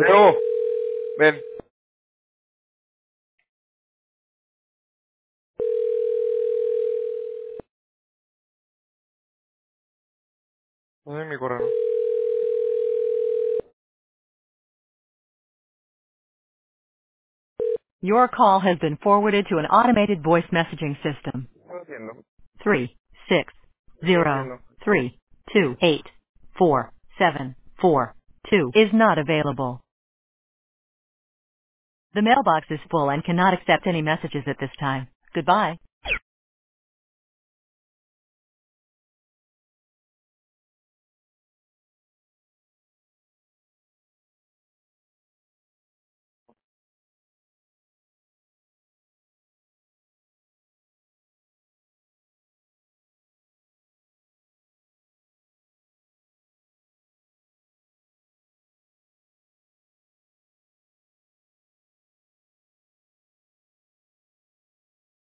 Leo, ven. No sé mi correo, ¿no? Your call has been forwarded to an automated voice messaging system. ¿Qué estás haciendo? 360328472 is not available. The mailbox is full and cannot accept any messages at this time. Goodbye.